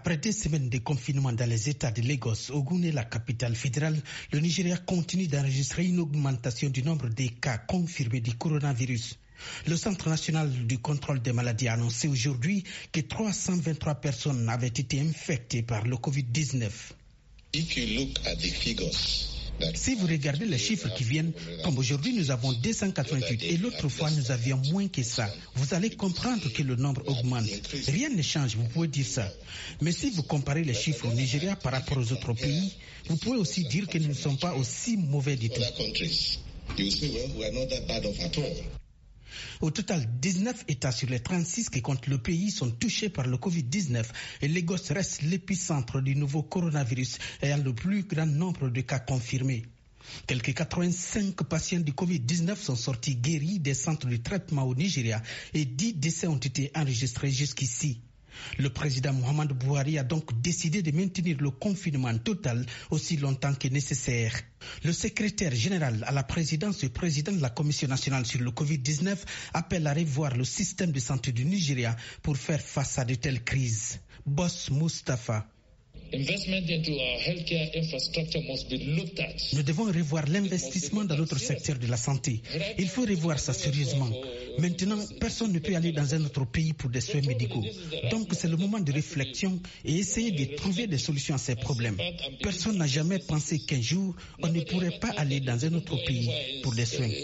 Après 2 semaines de confinement dans les États de Lagos, Ogun et la capitale fédérale, le Nigeria continue d'enregistrer une augmentation du nombre de cas confirmés du coronavirus. Le Centre national du contrôle des maladies a annoncé aujourd'hui que 323 personnes avaient été infectées par le Covid-19. Si vous regardez les chiffres qui viennent, comme aujourd'hui nous avons 288 et l'autre fois nous avions moins que ça, vous allez comprendre que le nombre augmente. Rien ne change, vous pouvez dire ça. Mais si vous comparez les chiffres au Nigeria par rapport aux autres pays, vous pouvez aussi dire que nous ne sommes pas aussi mauvais du tout. Au total, 19 États sur les 36 qui comptent le pays sont touchés par le Covid-19 et Lagos reste l'épicentre du nouveau coronavirus ayant le plus grand nombre de cas confirmés. Quelques 85 patients du Covid-19 sont sortis guéris des centres de traitement au Nigeria et 10 décès ont été enregistrés jusqu'ici. Le président Muhammadu Buhari a donc décidé de maintenir le confinement total aussi longtemps que nécessaire. Le secrétaire général à la présidence et président de la Commission nationale sur le Covid-19 appelle à revoir le système de santé du Nigeria pour faire face à de telles crises. Boss Mustafa. Nous devons revoir l'investissement dans notre secteur de la santé. Il faut revoir ça sérieusement. Maintenant, personne ne peut aller dans un autre pays pour des soins médicaux. Donc c'est le moment de réflexion et essayer de trouver des solutions à ces problèmes. Personne n'a jamais pensé qu'un jour, on ne pourrait pas aller dans un autre pays pour des soins.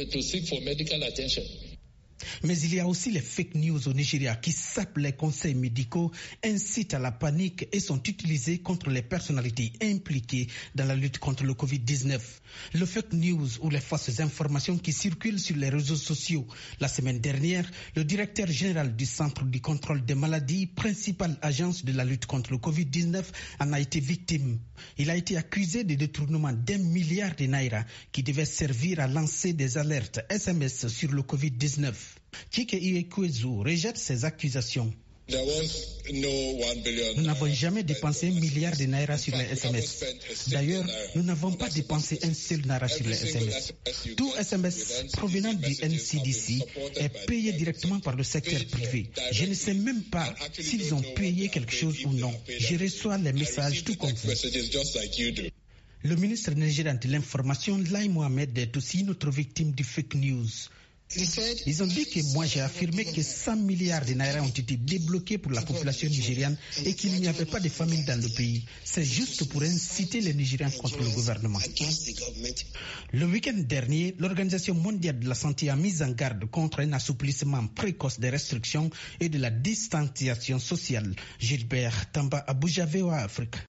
Mais il y a aussi les fake news au Nigeria qui sapent les conseils médicaux, incitent à la panique et sont utilisés contre les personnalités impliquées dans la lutte contre le Covid-19. Le fake news ou les fausses informations qui circulent sur les réseaux sociaux. La semaine dernière, le directeur général du Centre du contrôle des maladies, principale agence de la lutte contre le Covid-19, en a été victime. Il a été accusé de détournement d'1 milliard de naira qui devait servir à lancer des alertes SMS sur le Covid-19. Chike Iwekwezu rejette ces accusations. Nous n'avons jamais dépensé 1 milliard de naira sur les SMS. D'ailleurs, nous n'avons pas dépensé un seul naira sur les SMS. Tout SMS provenant du NCDC est payé directement par le secteur privé. Je ne sais même pas s'ils ont payé quelque chose ou non. Je reçois les messages tout comme vous. Le ministre nigérian de l'Information, Lai Mohamed, est aussi une autre victime du fake news. Ils ont dit que moi j'ai affirmé que 100 milliards de naira ont été débloqués pour la population nigériane et qu'il n'y avait pas de famine dans le pays. C'est juste pour inciter les Nigériens contre le gouvernement. Le week-end dernier, l'Organisation mondiale de la santé a mis en garde contre un assouplissement précoce des restrictions et de la distanciation sociale. Gilbert Tamba, Abuja, VOA Afrique.